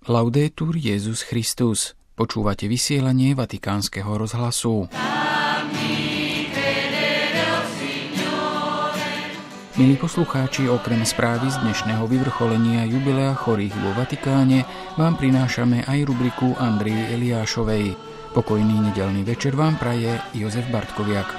Laudetur Jesus Christus. Počúvate vysielanie Vatikánskeho rozhlasu. Milí poslucháči, okrem správy z dnešného vyvrcholenia jubilea chorých vo Vatikáne vám prinášame aj rubriku Andrii Eliášovej. Pokojný nedeľný večer vám praje Jozef Bartkoviak.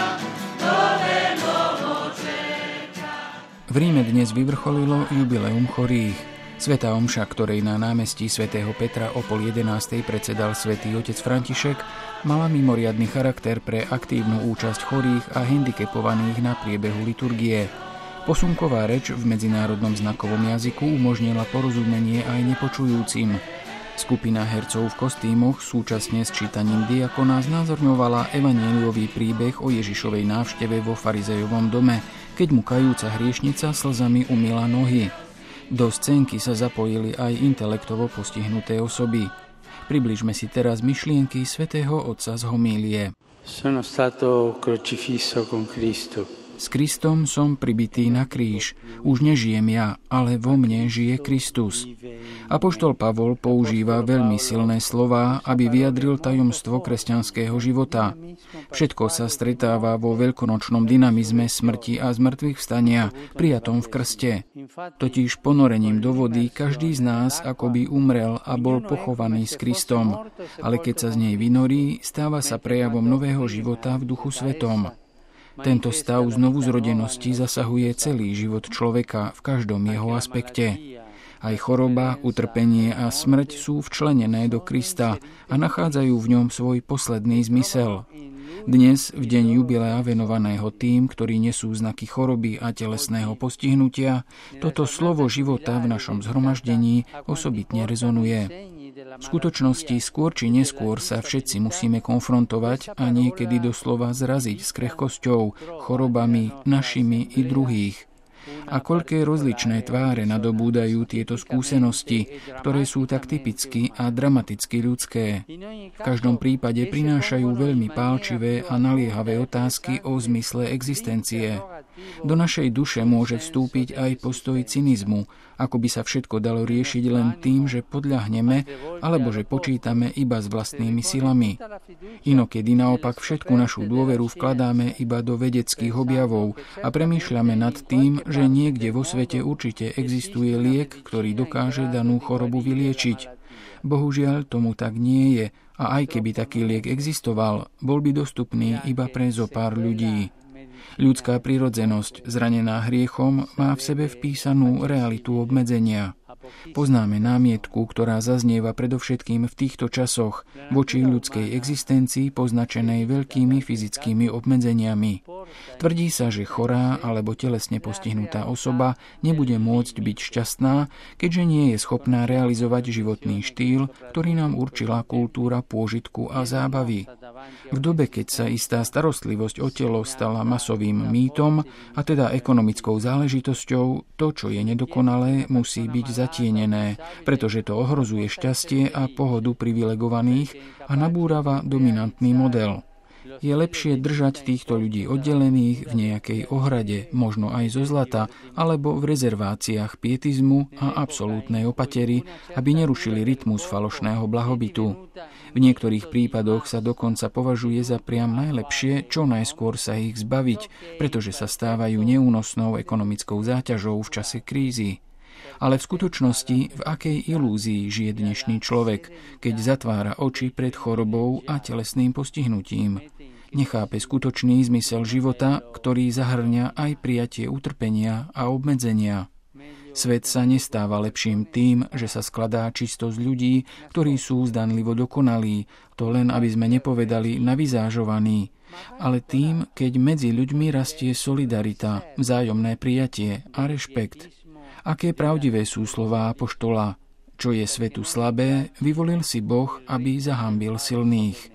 V Ríme dnes vyvrcholilo jubileum chorých. Svätá omša, ktorej na námestí svätého Petra o 10:30 predsedal svätý otec František, mala mimoriadny charakter pre aktívnu účasť chorých a handicapovaných na priebehu liturgie. Posunková reč v medzinárodnom znakovom jazyku umožnila porozumenie aj nepočujúcim. Skupina hercov v kostýmoch súčasne s čítaním diakona znázorňovala evanjeliový príbeh o Ježišovej návšteve vo farizejovom dome, keď mu kajúca hriešnica slzami umyla nohy. Do scénky sa zapojili aj intelektovo postihnuté osoby. Približme si teraz myšlienky svätého otca z homílie. Sono stato crocifisso con Cristo. S Kristom som pribitý na kríž. Už nežijem ja, ale vo mne žije Kristus. Apoštol Pavol používa veľmi silné slová, aby vyjadril tajomstvo kresťanského života. Všetko sa stretáva vo veľkonočnom dynamizme smrti a zmrtvých vstania, prijatom v krste. Totiž ponorením do vody každý z nás akoby umrel a bol pochovaný s Kristom, ale keď sa z nej vynorí, stáva sa prejavom nového života v Duchu Svetom. Tento stav znovuzrodenosti zasahuje celý život človeka v každom jeho aspekte. Aj choroba, utrpenie a smrť sú včlenené do Krista a nachádzajú v ňom svoj posledný zmysel. Dnes, v deň jubilea venovaného tým, ktorí nesú znaky choroby a telesného postihnutia, toto slovo života v našom zhromaždení osobitne rezonuje. V skutočnosti skôr či neskôr sa všetci musíme konfrontovať a niekedy doslova zraziť s krehkosťou, chorobami našimi i druhých. A koľké rozličné tváre nadobúdajú tieto skúsenosti, ktoré sú tak typicky a dramaticky ľudské. V každom prípade prinášajú veľmi pálčivé a naliehavé otázky o zmysle existencie. Do našej duše môže vstúpiť aj postoj cynizmu, ako by sa všetko dalo riešiť len tým, že podľahneme, alebo že počítame iba s vlastnými silami. Inokedy naopak všetku našu dôveru vkladáme iba do vedeckých objavov a premýšľame nad tým, že niekde vo svete určite existuje liek, ktorý dokáže danú chorobu vyliečiť. Bohužiaľ tomu tak nie je a aj keby taký liek existoval, bol by dostupný iba pre zopár ľudí. Ľudská prirodzenosť, zranená hriechom, má v sebe vpísanú realitu obmedzenia. Poznáme námietku, ktorá zaznieva predovšetkým v týchto časoch voči ľudskej existencii poznačenej veľkými fyzickými obmedzeniami. Tvrdí sa, že chorá alebo telesne postihnutá osoba nebude môcť byť šťastná, keďže nie je schopná realizovať životný štýl, ktorý nám určila kultúra pôžitku a zábavy. V dobe, keď sa istá starostlivosť o telo stala masovým mýtom, a teda ekonomickou záležitosťou, to, čo je nedokonalé, musí byť zatienené, pretože to ohrozuje šťastie a pohodu privilegovaných a nabúrava dominantný model. Je lepšie držať týchto ľudí oddelených v nejakej ohrade, možno aj zo zlata, alebo v rezerváciách pietizmu a absolútnej opatery, aby nerušili rytmus falošného blahobytu. V niektorých prípadoch sa dokonca považuje za priam najlepšie čo najskôr sa ich zbaviť, pretože sa stávajú neúnosnou ekonomickou záťažou v čase krízy. Ale v skutočnosti, v akej ilúzii žije dnešný človek, keď zatvára oči pred chorobou a telesným postihnutím? Nechápe skutočný zmysel života, ktorý zahrňa aj prijatie utrpenia a obmedzenia. Svet sa nestáva lepším tým, že sa skladá čisto z ľudí, ktorí sú zdanlivo dokonalí, to len aby sme nepovedali navizážovaní, ale tým, keď medzi ľuďmi rastie solidarita, vzájomné prijatie a rešpekt. Aké pravdivé sú slová apoštola: čo je svetu slabé, vyvolil si Boh, aby zahanbil silných.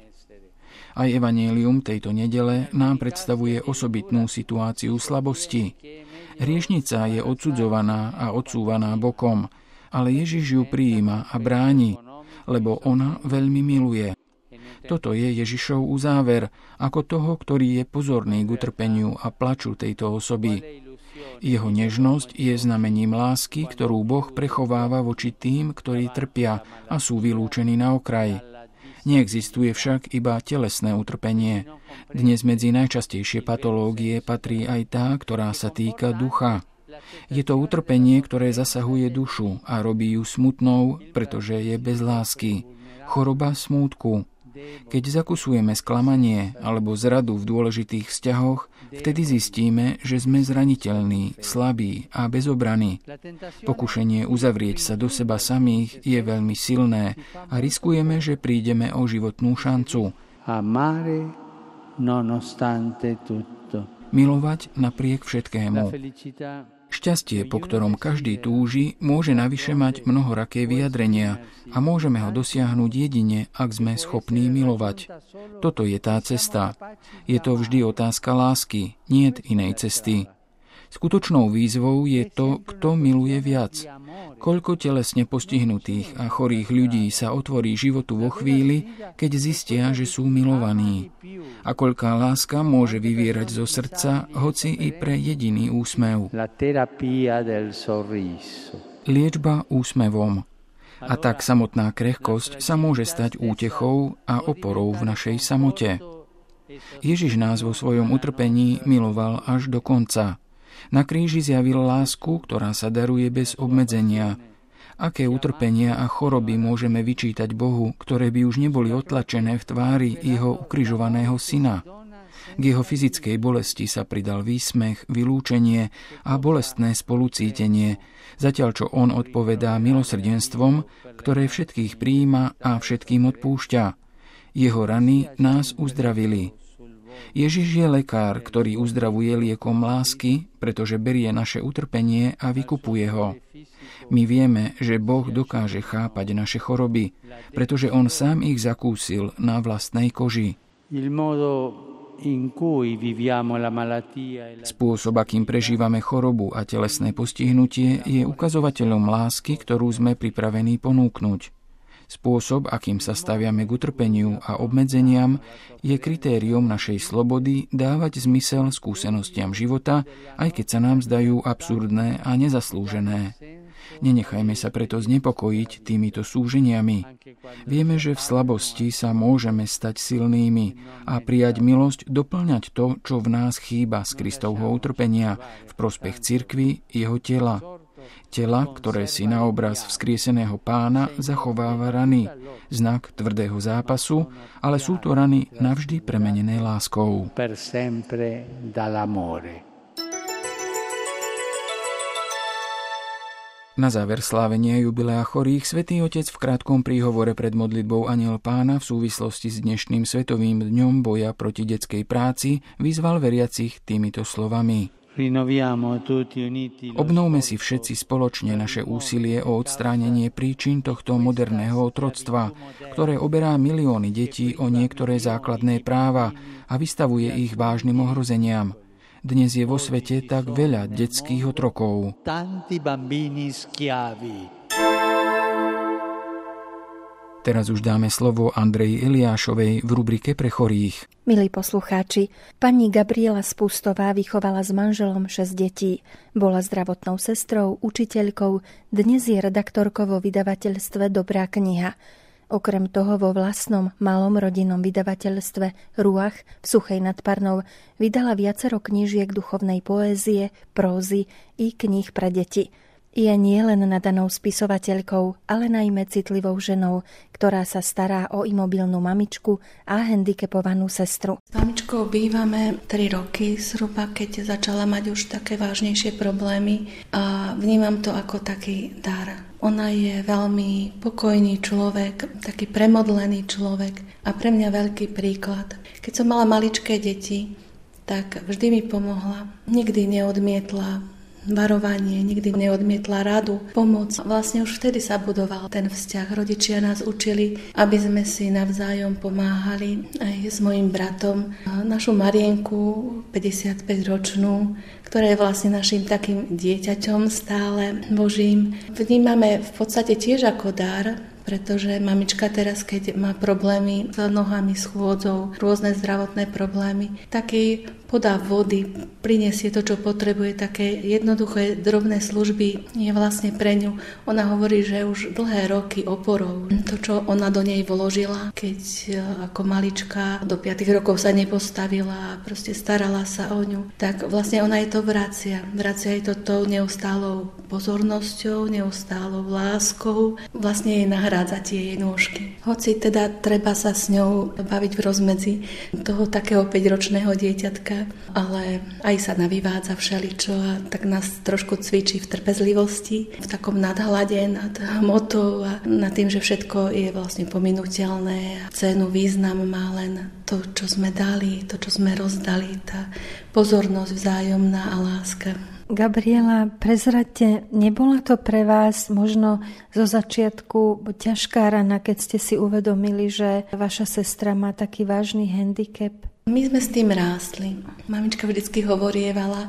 Aj evanjelium tejto nedele nám predstavuje osobitnú situáciu slabosti. Hriešnica je odsudzovaná a odsúvaná bokom, ale Ježiš ju prijíma a bráni, lebo ona veľmi miluje. Toto je Ježišov uzáver, ako toho, ktorý je pozorný k utrpeniu a plaču tejto osoby. Jeho nežnosť je znamením lásky, ktorú Boh prechováva voči tým, ktorí trpia a sú vylúčení na okraji. Neexistuje však iba telesné utrpenie. Dnes medzi najčastejšie patológie patrí aj tá, ktorá sa týka ducha. Je to utrpenie, ktoré zasahuje dušu a robí ju smutnou, pretože je bez lásky. Choroba smútku. Keď zakusujeme sklamanie alebo zradu v dôležitých vzťahoch, vtedy zistíme, že sme zraniteľní, slabí a bez obrany. Pokušenie uzavrieť sa do seba samých je veľmi silné a riskujeme, že prídeme o životnú šancu. Milovať napriek všetkému. Šťastie, po ktorom každý túži, môže navyše mať mnohoraké vyjadrenia a môžeme ho dosiahnuť jedine, ak sme schopní milovať. Toto je tá cesta. Je to vždy otázka lásky, niet inej cesty. Skutočnou výzvou je to, kto miluje viac. Koľko telesne postihnutých a chorých ľudí sa otvorí životu vo chvíli, keď zistia, že sú milovaní. A koľká láska môže vyvierať zo srdca, hoci i pre jediný úsmev. Liečba úsmevom. A tak samotná krehkosť sa môže stať útechou a oporou v našej samote. Ježiš nás vo svojom utrpení miloval až do konca. Na kríži zjavil lásku, ktorá sa daruje bez obmedzenia. Aké utrpenia a choroby môžeme vyčítať Bohu, ktoré by už neboli otlačené v tvári jeho ukrižovaného syna? K jeho fyzickej bolesti sa pridal výsmech, vylúčenie a bolestné spolucítenie, zatiaľ čo on odpovedá milosrdenstvom, ktoré všetkých prijíma a všetkým odpúšťa. Jeho rany nás uzdravili. Ježiš je lekár, ktorý uzdravuje liekom lásky, pretože berie naše utrpenie a vykupuje ho. My vieme, že Boh dokáže chápať naše choroby, pretože on sám ich zakúsil na vlastnej koži. Spôsob, akým prežívame chorobu a telesné postihnutie, je ukazovateľom lásky, ktorú sme pripravení ponúknuť. Spôsob, akým sa staviame k utrpeniu a obmedzeniam, je kritériom našej slobody dávať zmysel skúsenostiam života, aj keď sa nám zdajú absurdné a nezaslúžené. Nenechajme sa preto znepokojiť týmito súženiami. Vieme, že v slabosti sa môžeme stať silnými a prijať milosť doplňať to, čo v nás chýba z Kristovho utrpenia v prospech cirkvi, jeho tela. Tela, ktoré si na obraz vzkrieseného Pána zachováva rany, znak tvrdého zápasu, ale sú to rany navždy premenené láskou. Na záver slávenia jubilea chorých Svätý Otec v krátkom príhovore pred modlitbou Anjel Pána v súvislosti s dnešným Svetovým dňom boja proti detskej práci vyzval veriacich týmito slovami. Obnovme si všetci spoločne naše úsilie o odstránenie príčin tohto moderného otroctva, ktoré oberá milióny detí o niektoré základné práva a vystavuje ich vážnym ohrozeniam. Dnes je vo svete tak veľa detských otrokov. Teraz už dáme slovo Andreji Eliášovej v rubrike Pre chorých. Milí poslucháči, pani Gabriela Spustová vychovala s manželom 6 detí. Bola zdravotnou sestrou, učiteľkou, dnes je redaktorkou vo vydavateľstve Dobrá kniha. Okrem toho vo vlastnom malom rodinnom vydavateľstve Ruach v Suchej nad Parnou vydala viacero knížiek duchovnej poézie, prózy i kníh pre deti. Je nielen nadanou spisovateľkou, ale najmä citlivou ženou, ktorá sa stará o imobilnú mamičku a handicapovanú sestru. S mamičkou bývame 3 roky zhruba, keď začala mať už také vážnejšie problémy a vnímam to ako taký dar. Ona je veľmi pokojný človek, taký premodlený človek a pre mňa veľký príklad. Keď som mala maličké deti, tak vždy mi pomohla. Nikdy neodmietla varovanie, nikdy neodmietla radu, pomoc. Vlastne už vtedy sa budoval ten vzťah. Rodičia nás učili, aby sme si navzájom pomáhali. Aj s mojím bratom, našu Marienku, 55-ročnú, ktorá je vlastne našim takým dieťaťom stále Božím. Vnímame v podstate tiež ako dar, pretože mamička teraz, keď má problémy s nohami, s chôdzou, rôzne zdravotné problémy, tak jej podá vody, prinesie to, čo potrebuje, také jednoduché, drobné služby je vlastne pre ňu. Ona hovorí, že už dlhé roky oporou. To, čo ona do nej vložila, keď ako malička do 5 rokov sa nepostavila a proste starala sa o ňu, tak vlastne ona jej to vracia. Vracia jej to tou neustálou pozornosťou, neustálou láskou. Vlastne jej nahrádza tie jej nôžky. Hoci teda treba sa s ňou baviť v rozmedzi toho takého 5-ročného dieťatka, ale aj sa navývádza všeličo a tak nás trošku cvičí v trpezlivosti, v takom nadhľade nad hmotou a nad tým, že všetko je vlastne pominuteľné a cenu, význam má len to, čo sme dali, to, čo sme rozdali, tá pozornosť vzájomná a láska. Gabriela, prezraďte, nebola to pre vás možno zo začiatku ťažká rana, keď ste si uvedomili, že vaša sestra má taký vážny handicap? My sme s tým rástli. Mamička vždycky hovorievala,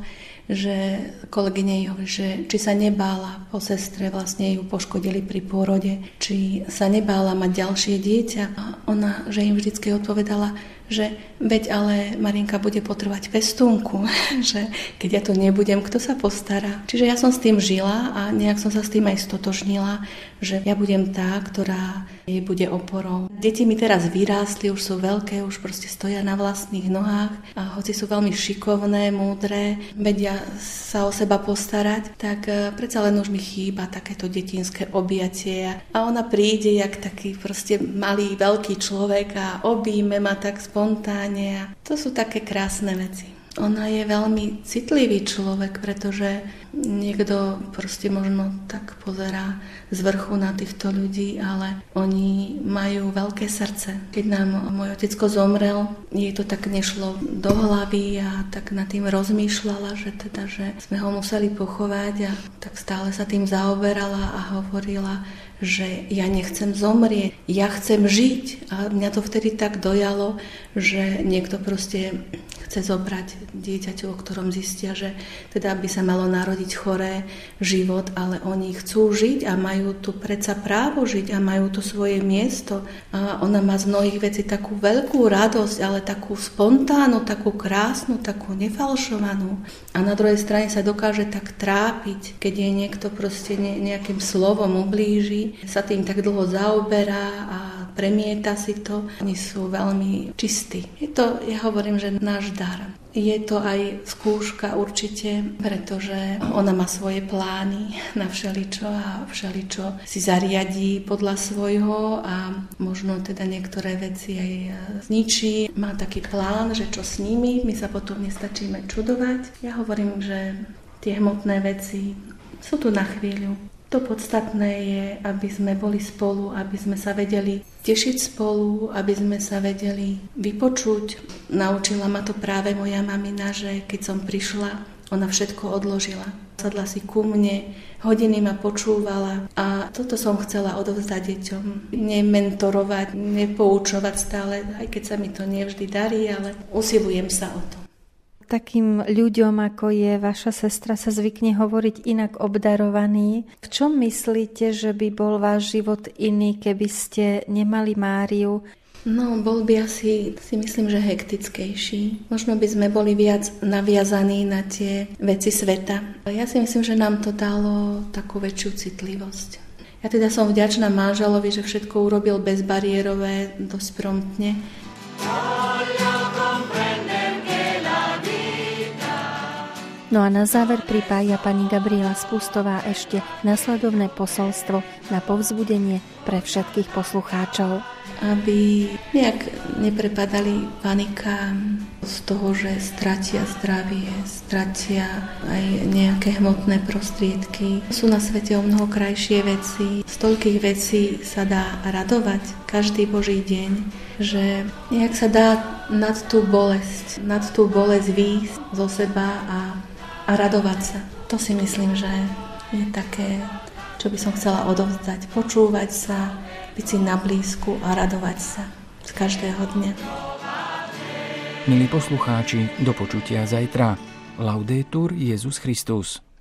že kolegyne jej hovorí, že či sa nebála po sestre, vlastne ju poškodili pri pôrode, či sa nebála mať ďalšie dieťa. A ona, že im vždycky odpovedala, že veď ale Marienka bude potrebovať pestúnku, že keď ja to nebudem, kto sa postará. Čiže ja som s tým žila a nejak som sa s tým aj stotožnila, že ja budem tá, ktorá jej bude oporou. Deti mi teraz vyrástli, už sú veľké, už proste stoja na vlastných nohách a hoci sú veľmi šikovné, múdre, vedia sa o seba postarať, tak predsa len už mi chýba takéto detinské objatie a ona príde jak taký proste malý, veľký človek a objíme ma tak spontánne a to sú také krásne veci. Ona je veľmi citlivý človek, pretože niekto proste možno tak pozerá z vrchu na týchto ľudí, ale oni majú veľké srdce. Keď nám môj otecko zomrel, jej to tak nešlo do hlavy a tak nad tým rozmýšľala, že sme ho museli pochovať a tak stále sa tým zaoberala a hovorila, že ja nechcem zomrieť, ja chcem žiť. A mňa to vtedy tak dojalo, že niekto proste chce zobrať dieťaťu, o ktorom zistia, že teda by sa malo narodiť choré život, ale oni chcú žiť a majú tu predsa právo žiť a majú tu svoje miesto. A ona má z mnohých vecí takú veľkú radosť, ale takú spontánnu, takú krásnu, takú nefalšovanú. A na druhej strane sa dokáže tak trápiť, keď jej niekto proste nejakým slovom ublíži, sa tým tak dlho zaoberá a premieta si to. Oni sú veľmi čistí. Je to, ja hovorím, že náš dar. Je to aj skúška určite, pretože ona má svoje plány na všeličo a všeličo si zariadí podľa svojho a možno teda niektoré veci aj zničí. Má taký plán, že čo s nimi, my sa potom nestačíme čudovať. Ja hovorím, že tie hmotné veci sú tu na chvíľu. To podstatné je, aby sme boli spolu, aby sme sa vedeli tešiť spolu, aby sme sa vedeli vypočuť. Naučila ma to práve moja mamina, že keď som prišla, ona všetko odložila. Sadla si ku mne, hodiny ma počúvala a toto som chcela odovzdať deťom. Nementorovať, nepoučovať stále, aj keď sa mi to nevždy darí, ale usilujem sa o to. Takým ľuďom, ako je vaša sestra, sa zvykne hovoriť inak obdarovaný. V čom myslíte, že by bol váš život iný, keby ste nemali Máriu? No, bol by asi, si myslím, že hektickejší. Možno by sme boli viac naviazaní na tie veci sveta. Ja si myslím, že nám to dalo takú väčšiu citlivosť. Ja teda som vďačná manželovi, že všetko urobil bezbariérové, dosť promptne. No a na záver pripája pani Gabriela Spustová ešte nasledovné posolstvo na povzbudenie pre všetkých poslucháčov. Aby nejak neprepadali panikám z toho, že stratia zdravie, stratia aj nejaké hmotné prostriedky. Sú na svete o mnoho krajšie veci. Z toľkých vecí sa dá radovať každý Boží deň, že nejak sa dá nad tú bolesť výjsť zo seba a radovať sa. To si myslím, že je také, čo by som chcela odovzdať. Počúvať sa, byť si na blízku a radovať sa z každého dňa. Milí poslucháči, do počutia zajtra. Laudetur Jesus Christus.